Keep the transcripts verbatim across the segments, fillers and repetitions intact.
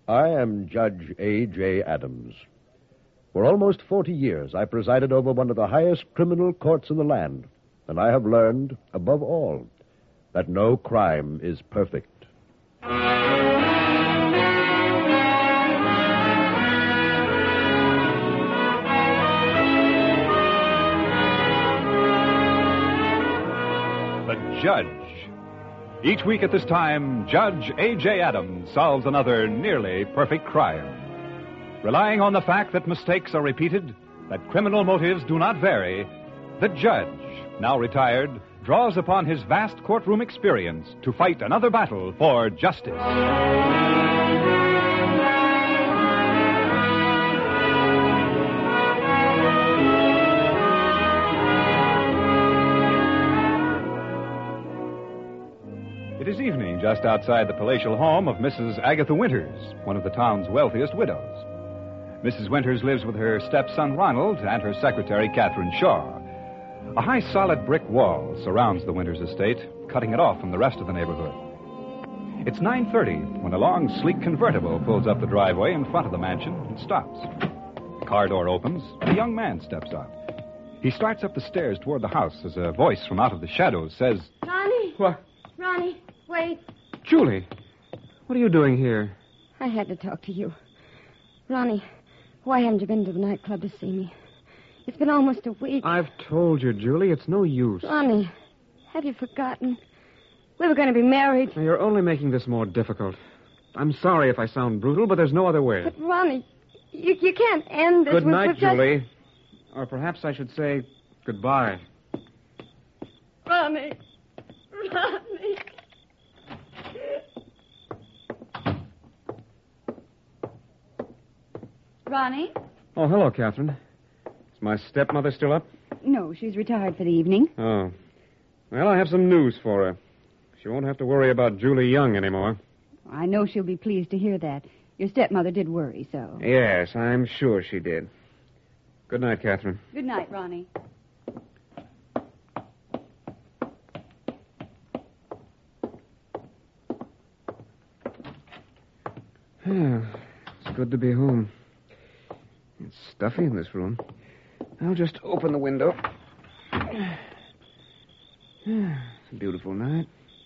I am Judge A J Adams. For almost forty years, I presided over one of the highest criminal courts in the land, and I have learned, above all, that no crime is perfect. The Judge. Each week at this time, Judge A J Adams solves another nearly perfect crime. Relying on the fact that mistakes are repeated, that criminal motives do not vary, the Judge, now retired, draws upon his vast courtroom experience to fight another battle for justice. It is evening just outside the palatial home of Missus Agatha Winters, one of the town's wealthiest widows. Missus Winters lives with her stepson Ronald and her secretary Catherine Shaw. A high solid brick wall surrounds the Winters estate, cutting it off from the rest of the neighborhood. It's nine thirty when a long, sleek convertible pulls up the driveway in front of the mansion and stops. The car door opens and a young man steps out. He starts up the stairs toward the house as a voice from out of the shadows says, Ronnie! What? Ronnie, wait. Julie, what are you doing here? I had to talk to you. Ronnie, why haven't you been to the nightclub to see me? It's been almost a week. I've told you, Julie, it's no use. Ronnie, have you forgotten? We were going to be married. Now, you're only making this more difficult. I'm sorry if I sound brutal, but there's no other way. But, Ronnie, you, you can't end this. Good with, night, with just... Julie. Or perhaps I should say goodbye. Ronnie. Ronnie. Ronnie? Oh, hello, Catherine. Is my stepmother still up? No, she's retired for the evening. Oh. Well, I have some news for her. She won't have to worry about Julie Young anymore. I know she'll be pleased to hear that. Your stepmother did worry, so. Yes, I'm sure she did. Good night, Catherine. Good night, Ronnie. Yeah, it's good to be home. It's stuffy in this room. I'll just open the window. It's a beautiful night.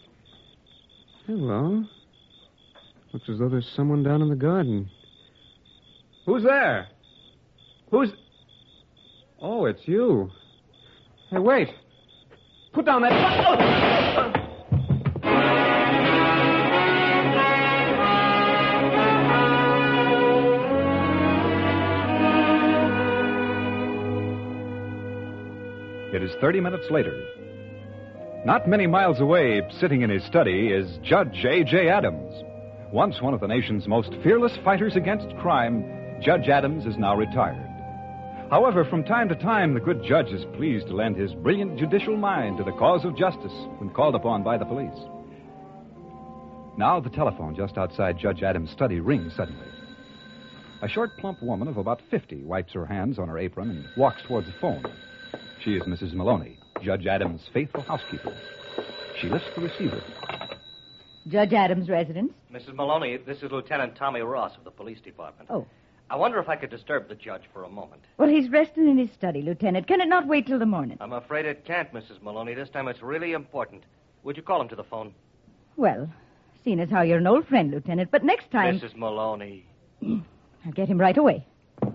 Hello. Looks as though there's someone down in the garden. Who's there? Who's... Oh, it's you. Hey, wait. Put down that... Oh! It is thirty minutes later. Not many miles away, sitting in his study, is Judge A J Adams. Once one of the nation's most fearless fighters against crime, Judge Adams is now retired. However, from time to time, the good judge is pleased to lend his brilliant judicial mind to the cause of justice when called upon by the police. Now the telephone just outside Judge Adams' study rings suddenly. A short, plump woman of about fifty wipes her hands on her apron and walks towards the phone. She is Missus Maloney, Judge Adams' faithful housekeeper. She lifts the receiver. Judge Adams' residence? Missus Maloney, this is Lieutenant Tommy Ross of the police department. Oh. I wonder if I could disturb the judge for a moment. Well, he's resting in his study, Lieutenant. Can it not wait till the morning? I'm afraid it can't, Missus Maloney. This time it's really important. Would you call him to the phone? Well, seeing as how you're an old friend, Lieutenant, but next time... Missus Maloney. I'll get him right away.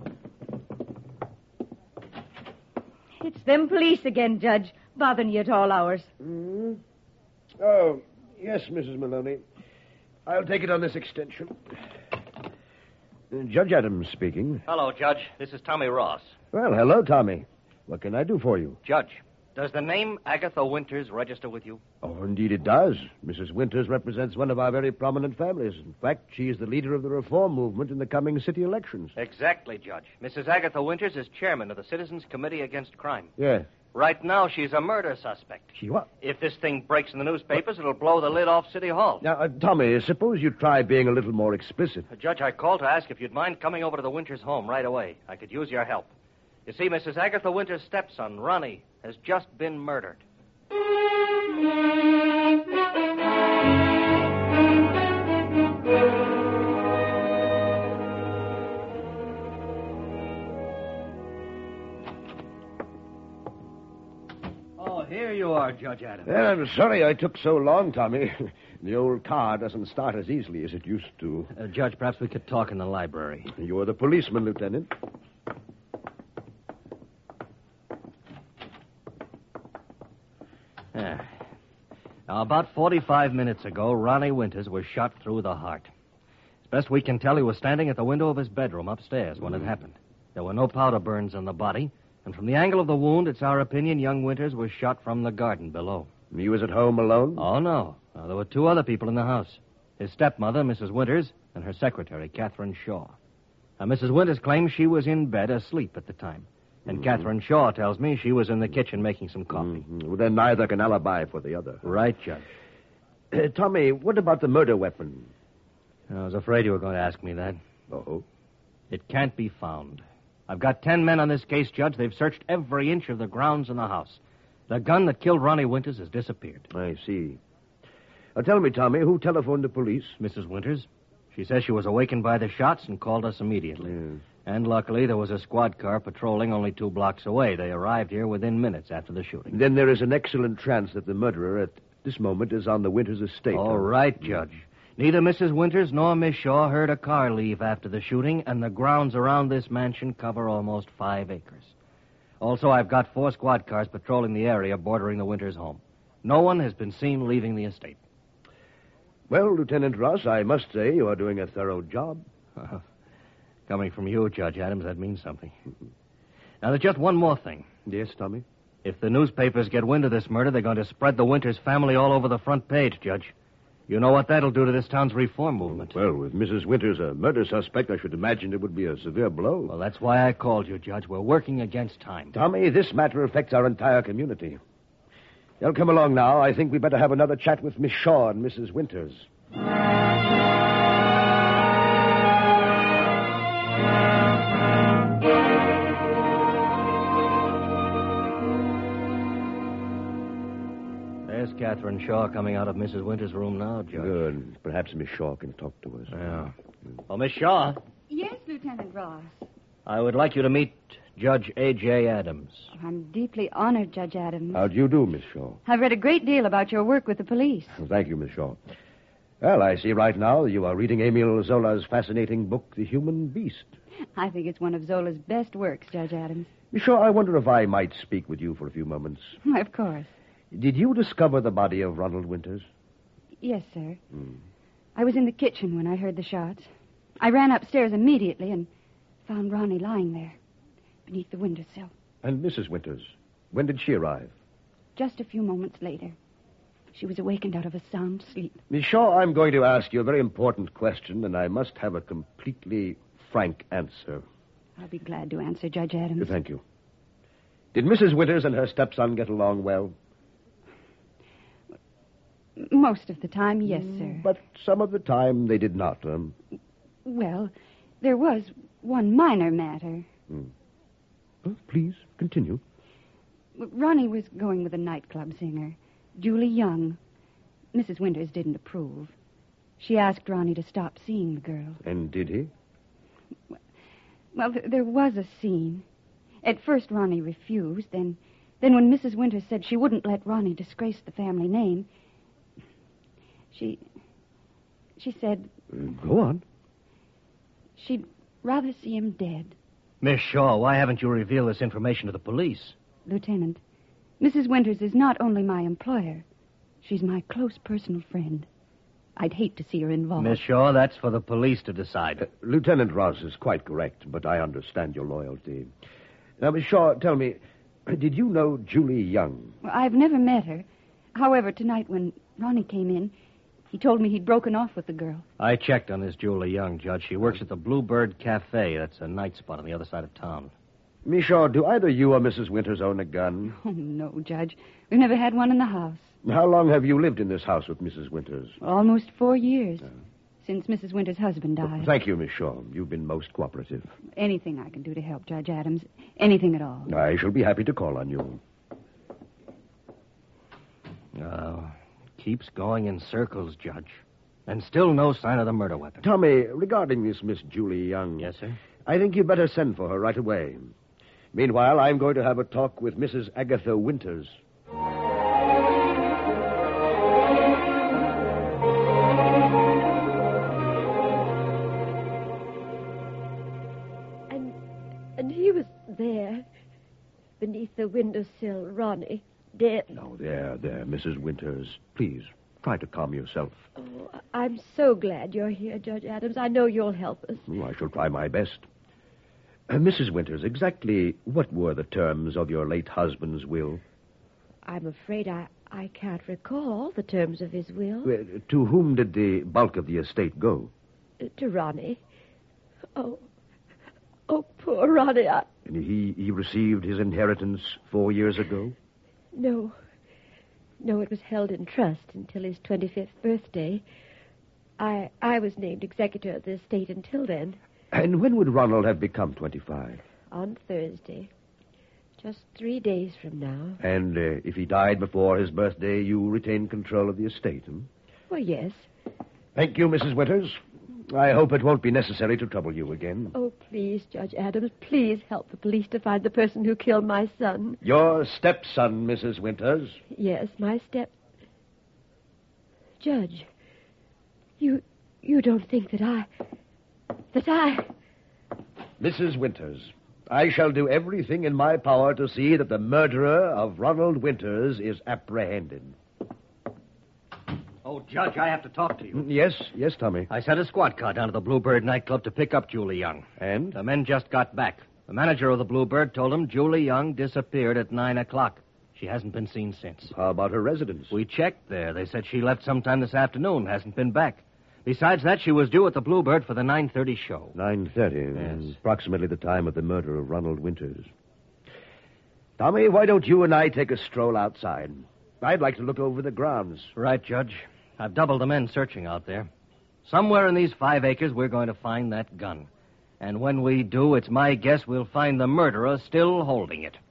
It's them police again, Judge, bothering you at all hours. Mm-hmm. Oh, yes, Missus Maloney. I'll take it on this extension. Uh, Judge Adams speaking. Hello, Judge. This is Tommy Ross. Well, hello, Tommy. What can I do for you? Judge, does the name Agatha Winters register with you? Oh, indeed it does. Missus Winters represents one of our very prominent families. In fact, she is the leader of the reform movement in the coming city elections. Exactly, Judge. Missus Agatha Winters is chairman of the Citizens Committee Against Crime. Yes. Right now, she's a murder suspect. She what? If this thing breaks in the newspapers, it'll blow the lid off City Hall. Now, uh, Tommy, suppose you try being a little more explicit. Uh, Judge, I called to ask if you'd mind coming over to the Winters home right away. I could use your help. You see, Missus Agatha Winters' stepson, Ronnie, has just been murdered. door, Judge Adams. Well, I'm sorry I took so long, Tommy. The old car doesn't start as easily as it used to. Uh, Judge, perhaps we could talk in the library. You're the policeman, Lieutenant. Yeah. Now, about forty-five minutes ago, Ronnie Winters was shot through the heart. As best we can tell, he was standing at the window of his bedroom upstairs when it happened. There were no powder burns on the body, and from the angle of the wound, it's our opinion young Winters was shot from the garden below. He was at home alone? Oh, no. no. There were two other people in the house. His stepmother, Missus Winters, and her secretary, Catherine Shaw. Now, Missus Winters claims she was in bed asleep at the time. And Mm-hmm. Catherine Shaw tells me she was in the kitchen making some coffee. Mhm. Well, then neither can alibi for the other. Right, Judge. Uh, Tommy, what about the murder weapon? I was afraid you were going to ask me that. Oh? It can't be found. I've got ten men on this case, Judge. They've searched every inch of the grounds in the house. The gun that killed Ronnie Winters has disappeared. I see. Now, tell me, Tommy, who telephoned the police? Missus Winters. She says she was awakened by the shots and called us immediately. Yes. And luckily, there was a squad car patrolling only two blocks away. They arrived here within minutes after the shooting. Then there is an excellent chance that the murderer at this moment is on the Winters estate. All right, Judge. Neither Missus Winters nor Miss Shaw heard a car leave after the shooting, and the grounds around this mansion cover almost five acres. Also, I've got four squad cars patrolling the area bordering the Winters' home. No one has been seen leaving the estate. Well, Lieutenant Ross, I must say you are doing a thorough job. Coming from you, Judge Adams, that means something. Now, there's just one more thing. Yes, Tommy? If the newspapers get wind of this murder, they're going to spread the Winters family all over the front page, Judge. You know what that'll do to this town's reform movement. Well, with Missus Winters a murder suspect, I should imagine it would be a severe blow. Well, that's why I called you, Judge. We're working against time. Tommy, this matter affects our entire community. They'll come along now. I think we better have another chat with Miss Shaw and Missus Winters. There's Catherine Shaw coming out of Missus Winters' room now, Judge. Good. Perhaps Miss Shaw can talk to us. Yeah. Well, Miss Shaw, Yes, Lieutenant Ross. I would like you to meet Judge A J. Adams. I'm deeply honored, Judge Adams. How do you do, Miss Shaw? I've read a great deal about your work with the police. Thank you, Miss Shaw. Well, I see right now you are reading Emile Zola's fascinating book, The Human Beast. I think it's one of Zola's best works, Judge Adams. Miss Shaw, I wonder if I might speak with you for a few moments. Why, of course. Did you discover the body of Ronald Winters? Yes, sir. Hmm. I was in the kitchen when I heard the shots. I ran upstairs immediately and found Ronnie lying there beneath the windowsill. And Missus Winters, when did she arrive? Just a few moments later, she was awakened out of a sound sleep. Miss Shaw, I'm going to ask you a very important question, and I must have a completely frank answer. I'll be glad to answer, Judge Adams. Thank you. Did Missus Winters and her stepson get along well? Most of the time, yes, sir. But some of the time they did not. Um, Well, there was one minor matter. oh, please, continue. Ronnie was going with a nightclub singer, Julie Young. Missus Winters didn't approve. She asked Ronnie to stop seeing the girl. And did he? Well, th- there was a scene. At first, Ronnie refused. Then, then when Missus Winters said she wouldn't let Ronnie disgrace the family name, she, she said Uh, go on. she'd rather see him dead. Miss Shaw, why haven't you revealed this information to the police? Lieutenant, Missus Winters is not only my employer. She's my close personal friend. I'd hate to see her involved. Miss Shaw, that's for the police to decide. Uh, Lieutenant Ross is quite correct, but I understand your loyalty. Now, Miss Shaw, tell me, did you know Julie Young? Well, I've never met her. However, tonight when Ronnie came in, he told me he'd broken off with the girl. I checked on this Julie Young, Judge. She works at the Bluebird Cafe. That's a night spot on the other side of town. Miss Shaw, do either you or Missus Winters own a gun? Oh, no, Judge. We've never had one in the house. How long have you lived in this house with Missus Winters? Almost four years. Since Missus Winters' husband died. Thank you, Miss Shaw. You've been most cooperative. Anything I can do to help, Judge Adams. Anything at all. I shall be happy to call on you. Oh, keeps going in circles, Judge. And still no sign of the murder weapon. Tommy, regarding this Miss Julie Young... Yes, sir? I think you'd better send for her right away. Meanwhile, I'm going to have a talk with Missus Agatha Winters. there, beneath the windowsill, Ronnie, dead. No, there, there, Missus Winters. Please, try to calm yourself. Oh, I'm so glad you're here, Judge Adams. I know you'll help us. Oh, I shall try my best. Uh, Missus Winters, exactly what were the terms of your late husband's will? I'm afraid I, I can't recall the terms of his will. Uh, to whom did the bulk of the estate go? Uh, to Ronnie. Oh, oh, poor Ronnie. I... And he, he received his inheritance four years ago? No. No, it was held in trust until his twenty-fifth birthday. I I was named executor of the estate until then. And when would Ronald have become twenty-five? On Thursday. Just three days from now. And uh, if he died before his birthday, you retained control of the estate, hmm? Well, yes. Thank you, Missus Winters. I hope it won't be necessary to trouble you again. Oh, please, Judge Adams, please help the police to find the person who killed my son. Your stepson, Missus Winters. Yes, my step... Judge, you you don't think that I... that I... Missus Winters, I shall do everything in my power to see that the murderer of Ronald Winters is apprehended. Oh, Judge, I have to talk to you. Yes, yes, Tommy. I sent a squad car down to the Bluebird nightclub to pick up Julie Young. And? The men just got back. The manager of the Bluebird told him Julie Young disappeared at nine o'clock. She hasn't been seen since. How about her residence? We checked there. They said she left sometime this afternoon, hasn't been back. Besides that, she was due at the Bluebird for the nine thirty show. nine thirty. Yes. Approximately the time of the murder of Ronald Winters. Tommy, why don't you and I take a stroll outside? I'd like to look over the grounds. Right, Judge. I've doubled the men searching out there. Somewhere in these five acres, we're going to find that gun. And when we do, it's my guess we'll find the murderer still holding it.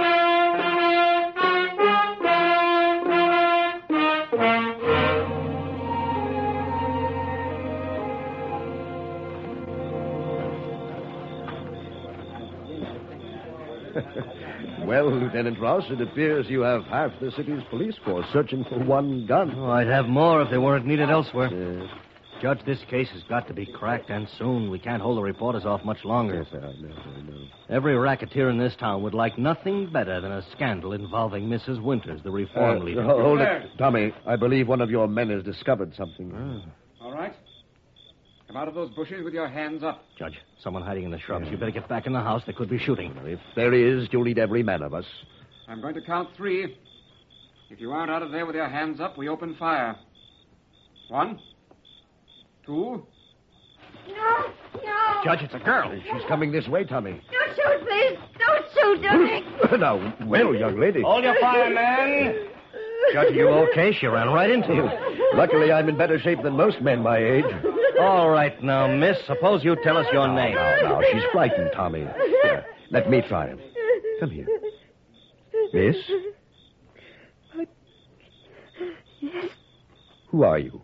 Well, Lieutenant Ross, it appears you have half the city's police force searching for one gun. Oh, I'd have more if they weren't needed elsewhere. Yes. Judge, this case has got to be cracked, and soon. We can't hold the reporters off much longer. Yes, I know, I know. Every racketeer in this town would like nothing better than a scandal involving Missus Winters, the reform Uh, leader. ho- hold it. Tommy, I believe one of your men has discovered something. Ah. All right. Come out of those bushes with your hands up. Judge, someone hiding in the shrubs. You better get back in the house. They could be shooting. If there is, you'll need every man of us. I'm going to count three. If you aren't out of there with your hands up, we open fire. One, two. No, no. Judge, it's a girl. She's coming this way, Tommy. Don't shoot, please. Don't shoot, Dominic. Now, well, young lady. Hold your fire, man. Judge, are you okay? She ran right into you. Luckily, I'm in better shape than most men my age. All right, now, miss, suppose you tell us your name. Now, now, she's frightened, Tommy. Here, let me try him. Come here. Miss? Yes, Who are you?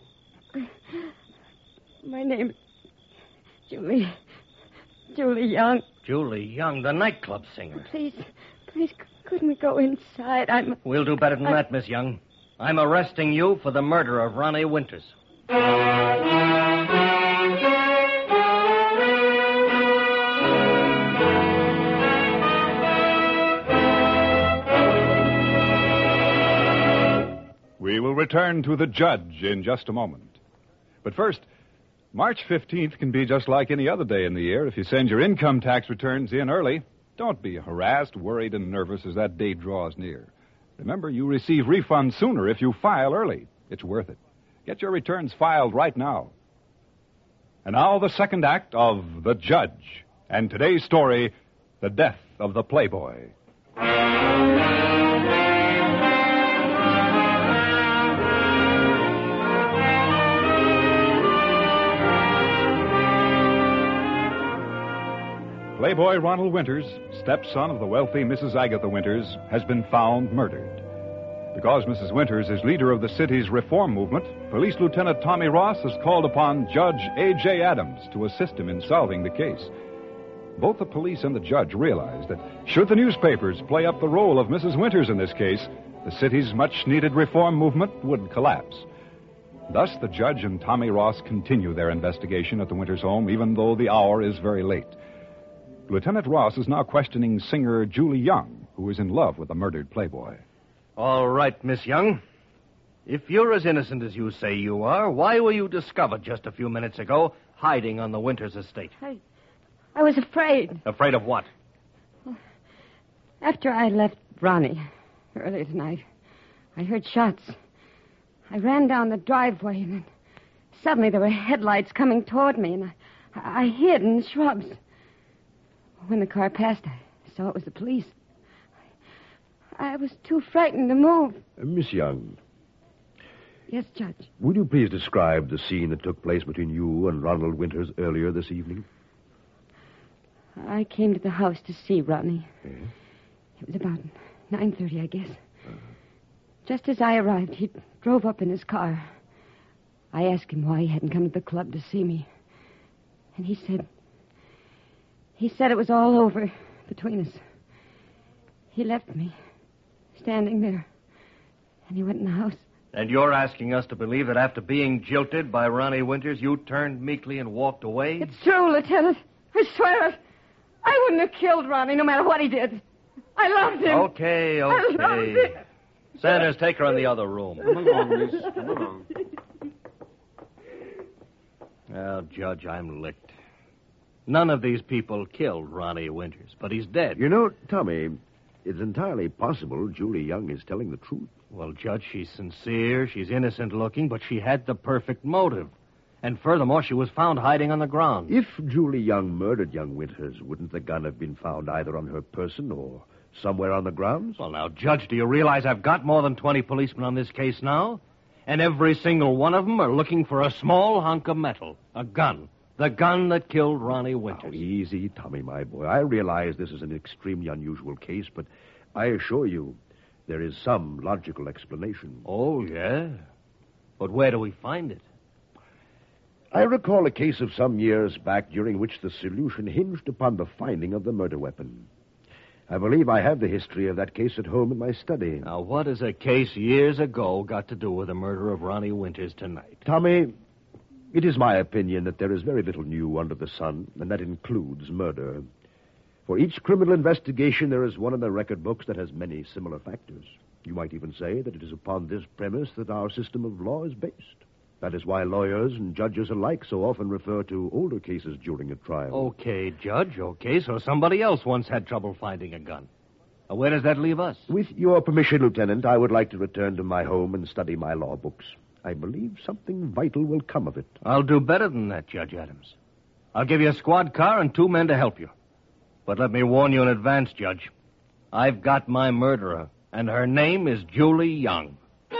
my name is Julie. Julie Young. Julie Young, the nightclub singer. Please, please, couldn't we go inside? I'm... We'll do better than I- that, Miss Young. I'm arresting you for the murder of Ronnie Winters. We will return to the judge in just a moment. But first, March fifteenth can be just like any other day in the year if you send your income tax returns in early. Don't be harassed, worried, and nervous as that date draws near. Remember, you receive refunds sooner if you file early. It's worth it. Get your returns filed right now. And now the second act of The Judge. And today's story, The Death of the Playboy. Playboy Ronald Winters, stepson of the wealthy Missus Agatha Winters, has been found murdered. Because Missus Winters is leader of the city's reform movement, Police Lieutenant Tommy Ross has called upon Judge A J Adams to assist him in solving the case. Both the police and the judge realize that should the newspapers play up the role of Missus Winters in this case, the city's much-needed reform movement would collapse. Thus, the judge and Tommy Ross continue their investigation at the Winters home, even though the hour is very late. Lieutenant Ross is now questioning singer Julie Young, who is in love with the murdered playboy. All right, Miss Young. If you're as innocent as you say you are, why were you discovered just a few minutes ago hiding on the Winters estate? I, I was afraid. Afraid of what? After I left Ronnie earlier tonight, I heard shots. I ran down the driveway, and then suddenly there were headlights coming toward me, and I, I hid in the shrubs. When the car passed, I saw it was the police. I, I was too frightened to move. Uh, Miss Young. Yes, Judge. Would you please describe the scene that took place between you and Ronald Winters earlier this evening? I came to the house to see Ronnie. Yes? It was about nine thirty, I guess. Uh-huh. Just as I arrived, he drove up in his car. I asked him why he hadn't come to the club to see me. And he said... He said it was all over between us. He left me, standing there. And he went in the house. And you're asking us to believe that after being jilted by Ronnie Winters, you turned meekly and walked away? It's true, Lieutenant. I swear it. I wouldn't have killed Ronnie no matter what he did. I loved him. Okay, okay. I loved him. Sanders, take her in the other room. Come along, miss. Come along. Well, Judge, I'm licked. None of these people killed Ronnie Winters, but he's dead. You know, Tommy, it's entirely possible Julie Young is telling the truth. Well, Judge, she's sincere, she's innocent-looking, but she had the perfect motive. And furthermore, she was found hiding on the ground. If Julie Young murdered young Winters, wouldn't the gun have been found either on her person or somewhere on the grounds? Well, now, Judge, do you realize I've got more than twenty policemen on this case now? And every single one of them are looking for a small hunk of metal, a gun. The gun that killed Ronnie Winters. Oh, easy, Tommy, my boy. I realize this is an extremely unusual case, but I assure you there is some logical explanation. Oh, yeah? But where do we find it? I recall a case of some years back during which the solution hinged upon the finding of the murder weapon. I believe I have the history of that case at home in my study. Now, what has a case years ago got to do with the murder of Ronnie Winters tonight? Tommy, it is my opinion that there is very little new under the sun, and that includes murder. For each criminal investigation, there is one in the record books that has many similar factors. You might even say that it is upon this premise that our system of law is based. That is why lawyers and judges alike so often refer to older cases during a trial. Okay, Judge, okay, so somebody else once had trouble finding a gun. Now, where does that leave us? With your permission, Lieutenant, I would like to return to my home and study my law books. I believe something vital will come of it. I'll do better than that, Judge Adams. I'll give you a squad car and two men to help you. But let me warn you in advance, Judge. I've got my murderer, and her name is Julie Young.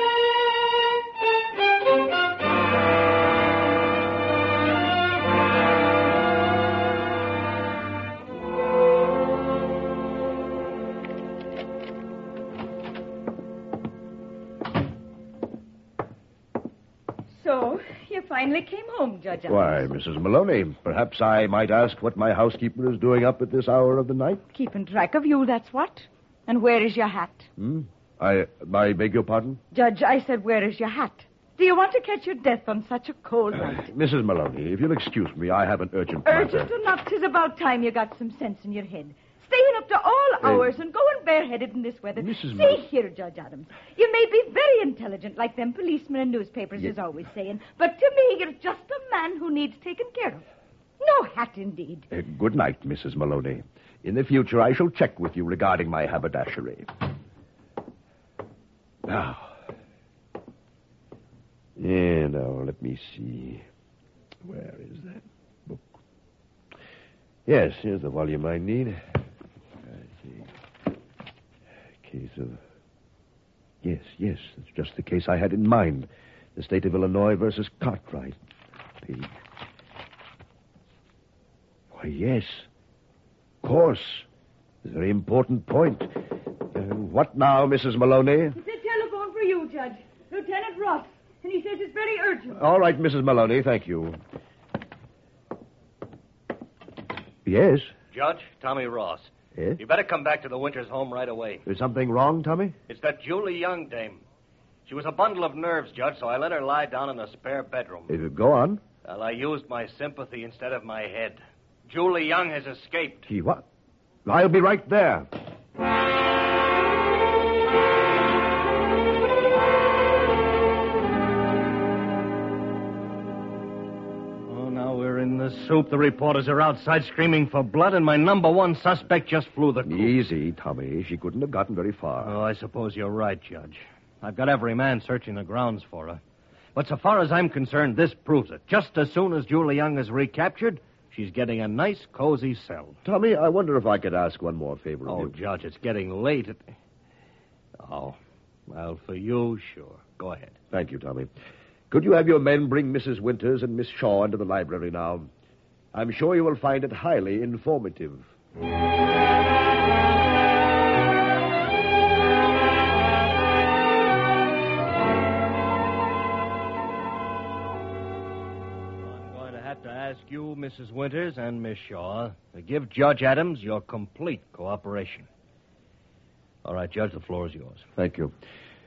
So, you finally came home, Judge Adams. Why, Missus Maloney, perhaps I might ask what my housekeeper is doing up at this hour of the night? Keeping track of you, that's what. And where is your hat? Hmm? I, I beg your pardon? Judge, I said, where is your hat? Do you want to catch your death on such a cold night? Uh, Missus Maloney, if you'll excuse me, I have an urgent Urgent matter. enough. 'Tis about time you got some sense in your head. Staying up to all hours and going bareheaded in this weather. Missus See Mal- here, Judge Adams. You may be very intelligent, like them policemen and newspapers Ye- is always saying, but to me, you're just a man who needs taken care of. No hat, indeed. Uh, good night, Missus Maloney. In the future, I shall check with you regarding my haberdashery. Now. Yeah, now, let me see. Where is that book? Yes, here's the volume I need. I see. Case of... Yes, yes, that's just the case I had in mind. The state of Illinois versus Cartwright. Page. Why, yes. Of course. It's a very important point. Uh, what now, Missus Maloney? It's a telephone for you, Judge. Lieutenant Ross. And he says it's very urgent. All right, Missus Maloney, thank you. Yes? Judge, Tommy Ross. Yes? You better come back to the Winters home right away. Is something wrong, Tommy? It's that Julie Young dame. She was a bundle of nerves, Judge, so I let her lie down in a spare bedroom. Uh, go on. Well, I used my sympathy instead of my head. Julie Young has escaped. He what? I'll be right there. Oh, now we're in the soup. The reporters are outside screaming for blood, and my number one suspect just flew the coop. Easy, Tommy. She couldn't have gotten very far. Oh, I suppose you're right, Judge. I've got every man searching the grounds for her. But so far as I'm concerned, this proves it. Just as soon as Julie Young is recaptured, she's getting a nice, cozy cell. Tommy, I wonder if I could ask one more favor of Oh, you. Judge, it's getting late. It... Oh, well, for you, sure. Go ahead. Thank you, Tommy. Could you have your men bring Missus Winters and Miss Shaw into the library now? I'm sure you will find it highly informative. To ask you, Missus Winters and Miss Shaw, to give Judge Adams your complete cooperation. All right, Judge, the floor is yours. Thank you.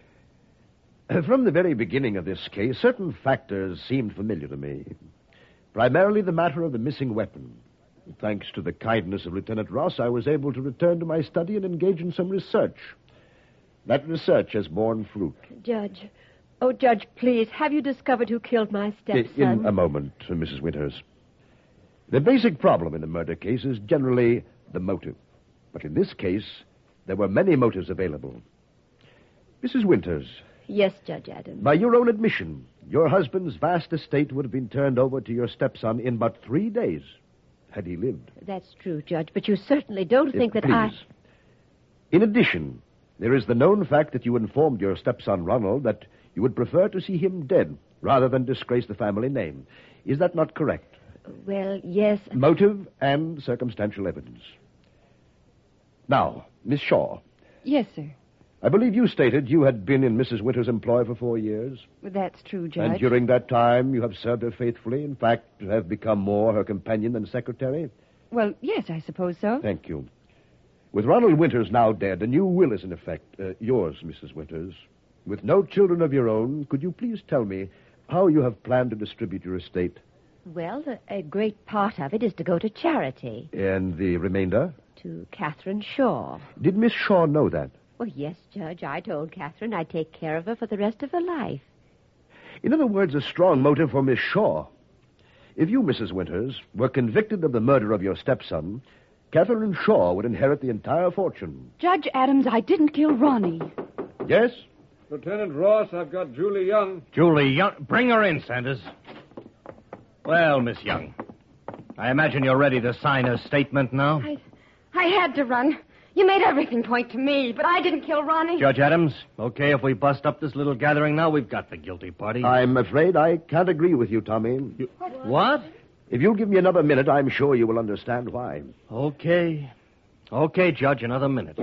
Uh, From the very beginning of this case, certain factors seemed familiar to me. Primarily the matter of the missing weapon. Thanks to the kindness of Lieutenant Ross, I was able to return to my study and engage in some research. That research has borne fruit. Judge. Oh, Judge, please, have you discovered who killed my stepson? In a moment, uh, Missus Winters. The basic problem in a murder case is generally the motive. But in this case, there were many motives available. Missus Winters, Yes, Judge Adams. by your own admission, your husband's vast estate would have been turned over to your stepson in but three days, had he lived. That's true, Judge, but you certainly don't think If- that I... please. In addition, there is the known fact that you informed your stepson, Ronald, that you would prefer to see him dead rather than disgrace the family name. Is that not correct? Well, yes. Motive and circumstantial evidence. Now, Miss Shaw, Yes, sir. I believe you stated you had been in Missus Winters' employ for four years. That's true, Judge. And during that time, you have served her faithfully. In fact, have become more her companion than secretary. Well, yes, I suppose so. Thank you. With Ronald Winters now dead, a new will is in effect. Uh, yours, Missus Winters. With no children of your own, could you please tell me how you have planned to distribute your estate? Well, a, a great part of it is to go to charity, And the remainder? to Catherine Shaw. Did Miss Shaw know that? Well, yes, Judge, I told Catherine I'd take care of her for the rest of her life. In other words, a strong motive for Miss Shaw. If you, Missus Winters, were convicted of the murder of your stepson, Catherine Shaw would inherit the entire fortune. Judge Adams, I didn't kill Ronnie. Yes? Lieutenant Ross, I've got Julie Young. Julie Young, bring her in, Sanders. Well, Miss Young, I imagine you're ready to sign a statement now? I, I had to run. You made everything point to me, but I didn't kill Ronnie. Judge Adams, okay if we bust up this little gathering now? We've got the guilty party. I'm afraid I can't agree with you, Tommy. You- What? If you'll give me another minute, I'm sure you will understand why. Okay. Okay, Judge, another minute.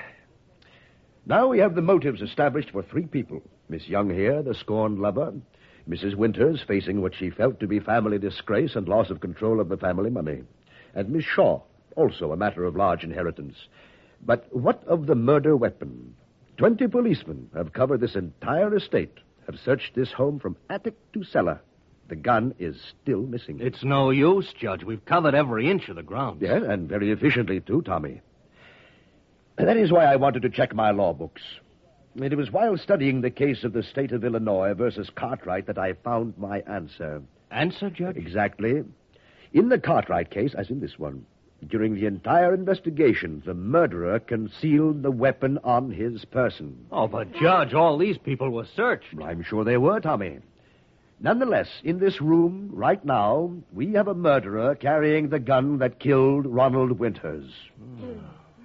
Now we have the motives established for three people. Miss Young here, the scorned lover. Missus Winters, facing what she felt to be family disgrace and loss of control of the family money. And Miss Shaw, also a matter of large inheritance. But what of the murder weapon? Twenty policemen have covered this entire estate, have searched this home from attic to cellar. The gun is still missing. It's no use, Judge. We've covered every inch of the ground. Yeah, and very efficiently, too, Tommy. And that is why I wanted to check my law books. It was while studying the case of the state of Illinois versus Cartwright that I found my answer. Answer, Judge? Exactly. In the Cartwright case, as in this one, during the entire investigation, the murderer concealed the weapon on his person. Oh, but, Judge, all these people were searched. I'm sure they were, Tommy. Nonetheless, in this room, right now, we have a murderer carrying the gun that killed Ronald Winters. Mm.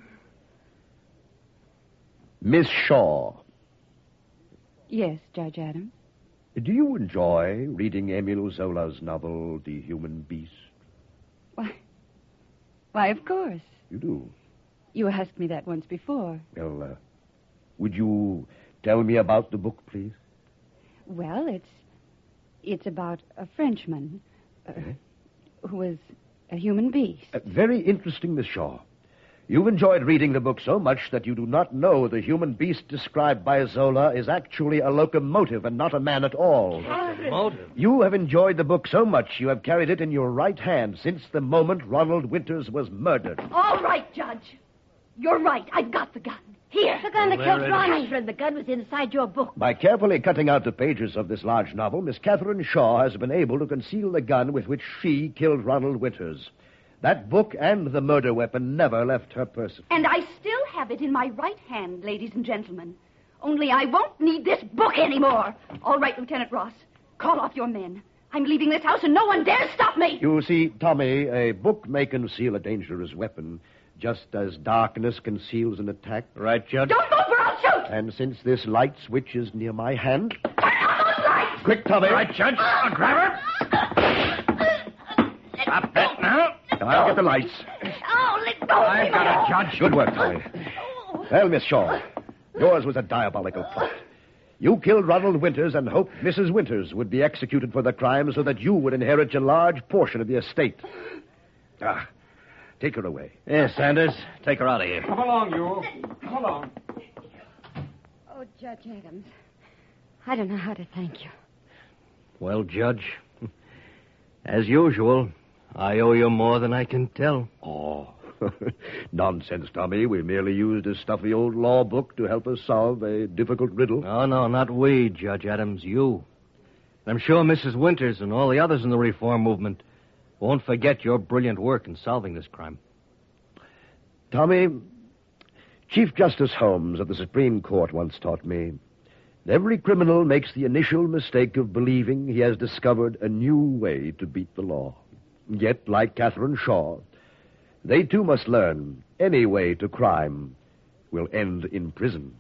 Miss Shaw. Yes, Judge Adams. Do you enjoy reading Emile Zola's novel, The Human Beast? Why, why, of course. You do? You asked me that once before. Well, uh, would you tell me about the book, please? Well, it's it's about a Frenchman uh, Eh? who was a human beast. Uh, very interesting, Miss Shaw. You've enjoyed reading the book so much that you do not know the human beast described by Zola is actually a locomotive and not a man at all. Locomotive? You have enjoyed the book so much you have carried it in your right hand since the moment Ronald Winters was murdered. All right, Judge. You're right. I've got the gun. Here. The gun that Well, killed there it Ronnie. Catherine, the gun was inside your book. By carefully cutting out the pages of this large novel, Miss Catherine Shaw has been able to conceal the gun with which she killed Ronald Winters. That book and the murder weapon never left her person. And I still have it in my right hand, ladies and gentlemen. Only I won't need this book anymore. All right, Lieutenant Ross. Call off your men. I'm leaving this house and no one dares stop me. You see, Tommy, a book may conceal a dangerous weapon, just as darkness conceals an attack. Right, Judge? Don't move or I'll shoot. And since this light switch is near my hand... Turn on those lights. Quick, Tommy. Right, Judge. I'll grab her. Stop that now. I'll get the lights. Oh, let go. I've got a judge. Good work, Tommy. Well, Miss Shaw, yours was a diabolical plot. You killed Ronald Winters and hoped Missus Winters would be executed for the crime so that you would inherit a large portion of the estate. Ah, take her away. Yes, Sanders. Take her out of here. Come along, you. Come along. Oh, Judge Adams, I don't know how to thank you. Well, Judge, as usual, I owe you more than I can tell. Oh, nonsense, Tommy. We merely used a stuffy old law book to help us solve a difficult riddle. No, no, not we, Judge Adams, you. I'm sure Missus Winters and all the others in the reform movement won't forget your brilliant work in solving this crime. Tommy, Chief Justice Holmes of the Supreme Court once taught me that every criminal makes the initial mistake of believing he has discovered a new way to beat the law. Yet, like Catherine Shaw, they too must learn any way to crime will end in prison.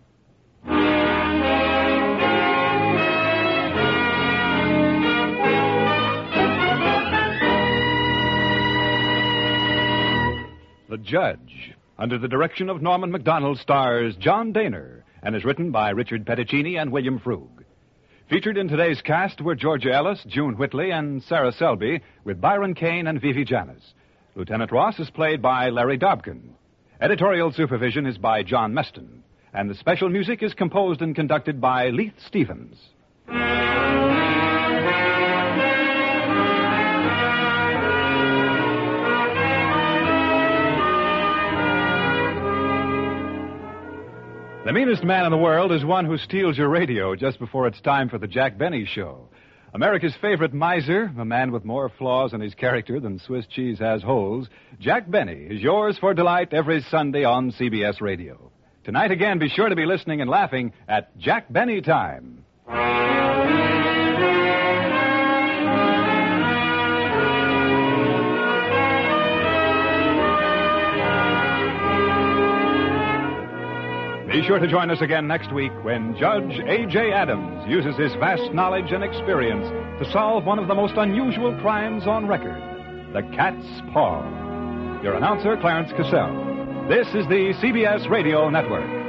The Judge, under the direction of Norman MacDonald, stars John Daner and is written by Richard Petticini and William Frug. Featured in today's cast were Georgia Ellis, June Whitley, and Sarah Selby, with Byron Kane and Vivi Janis. Lieutenant Ross is played by Larry Dobkin. Editorial supervision is by John Meston. And the special music is composed and conducted by Leith Stevens. The meanest man in the world is one who steals your radio just before it's time for the Jack Benny Show. America's favorite miser, a man with more flaws in his character than Swiss cheese has holes, Jack Benny is yours for delight every Sunday on C B S Radio. Tonight again, be sure to be listening and laughing at Jack Benny Time. Be sure to join us again next week when Judge A J. Adams uses his vast knowledge and experience to solve one of the most unusual crimes on record, the cat's paw. Your announcer, Clarence Cassell. This is the C B S Radio Network.